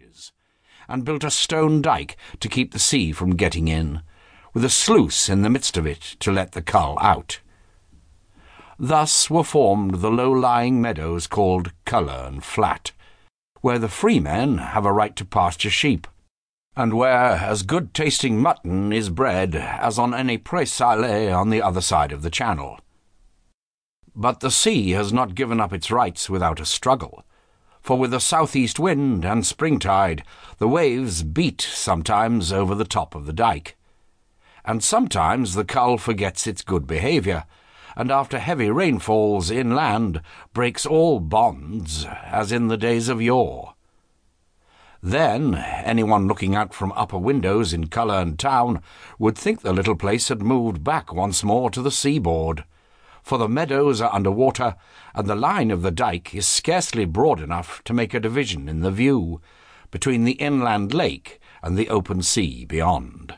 bridges, and built a stone dyke to keep the sea from getting in, with a sluice in the midst of it to let the Cull out. Thus were formed the low-lying meadows called Cullerne Flat, where the freemen have a right to pasture sheep, and where as good-tasting mutton is bred as on any prés salé on the other side of the Channel. But the sea has not given up its rights without a struggle, for with a south-east wind and springtide the waves beat sometimes over the top of the dyke, and sometimes the Cull forgets its good behaviour, and after heavy rainfalls inland breaks all bonds, as in the days of yore. Then anyone looking out from upper windows in Cullerne town would think the little place had moved back once more to the seaboard, for the meadows are under water, and the line of the dyke is scarcely broad enough to make a division in the view between the inland lake and the open sea beyond.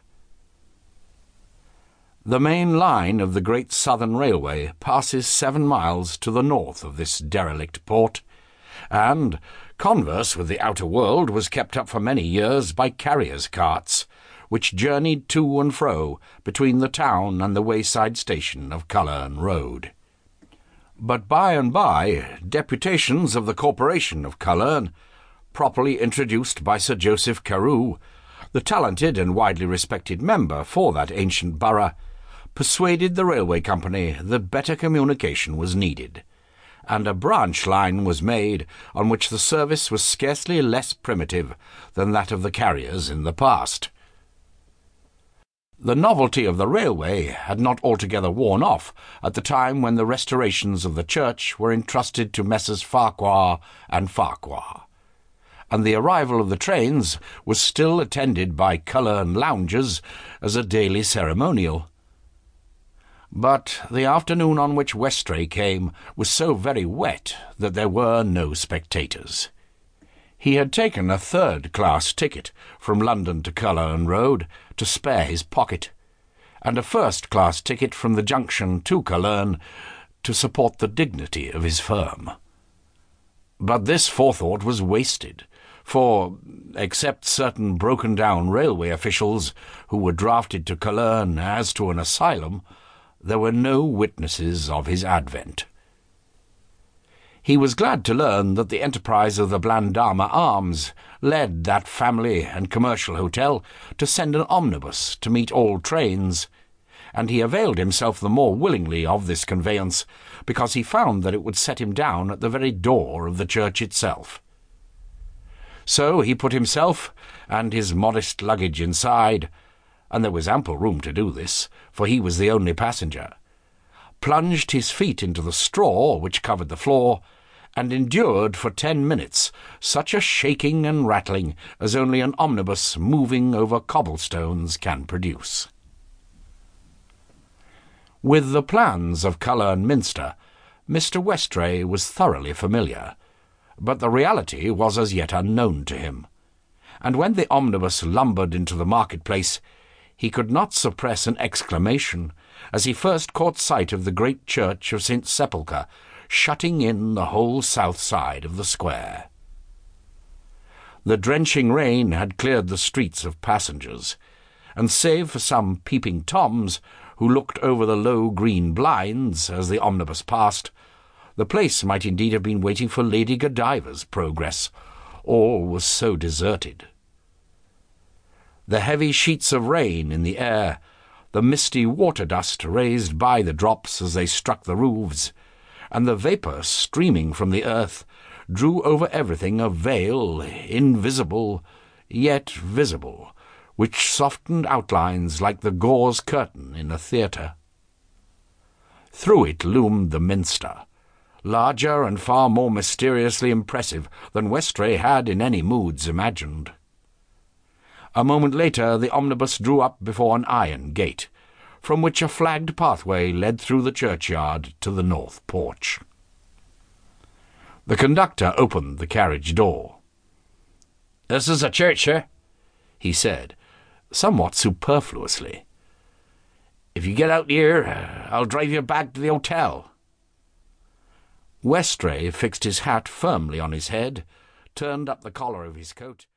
The main line of the Great Southern Railway passes 7 miles to the north of this derelict port, and converse with the outer world was kept up for many years by carriers' carts, which journeyed to and fro between the town and the wayside station of Cullerne Road. But by and by deputations of the Corporation of Cullerne, properly introduced by Sir Joseph Carew, the talented and widely respected member for that ancient borough, persuaded the railway company that better communication was needed, and a branch line was made on which the service was scarcely less primitive than that of the carriers in the past. The novelty of the railway had not altogether worn off at the time when the restorations of the church were entrusted to Messrs. Farquhar and Farquhar, and the arrival of the trains was still attended by Cullerne loungers as a daily ceremonial. But the afternoon on which Westray came was so very wet that there were no spectators. He had taken a third-class ticket from London to Cullerne Road to spare his pocket, and a first-class ticket from the junction to Cullerne to support the dignity of his firm. But this forethought was wasted, for, except certain broken-down railway officials who were drafted to Cullerne as to an asylum, there were no witnesses of his advent. He was glad to learn that the enterprise of the Blandama Arms led that family and commercial hotel to send an omnibus to meet all trains, and he availed himself the more willingly of this conveyance because he found that it would set him down at the very door of the church itself. So he put himself and his modest luggage inside, and there was ample room to do this, for he was the only passenger, plunged his feet into the straw which covered the floor, and endured for 10 minutes such a shaking and rattling as only an omnibus moving over cobblestones can produce. With the plans of Cullerne Minster, Mr. Westray was thoroughly familiar, but the reality was as yet unknown to him, and when the omnibus lumbered into the market-place, he could not suppress an exclamation as he first caught sight of the great church of St. Sepulchre shutting in the whole south side of the square. The drenching rain had cleared the streets of passengers, and save for some peeping Toms who looked over the low green blinds as the omnibus passed, the place might indeed have been waiting for Lady Godiva's progress. All was so deserted. The heavy sheets of rain in the air, the misty water dust raised by the drops as they struck the roofs, and the vapour streaming from the earth, drew over everything a veil, invisible, yet visible, which softened outlines like the gauze curtain in a theatre. Through it loomed the Minster, larger and far more mysteriously impressive than Westray had in any moods imagined. A moment later the omnibus drew up before an iron gate, from which a flagged pathway led through the churchyard to the north porch. The conductor opened the carriage door. "This is the church, sir," he said, somewhat superfluously. "If you get out here, I'll drive you back to the hotel." Westray fixed his hat firmly on his head, turned up the collar of his coat,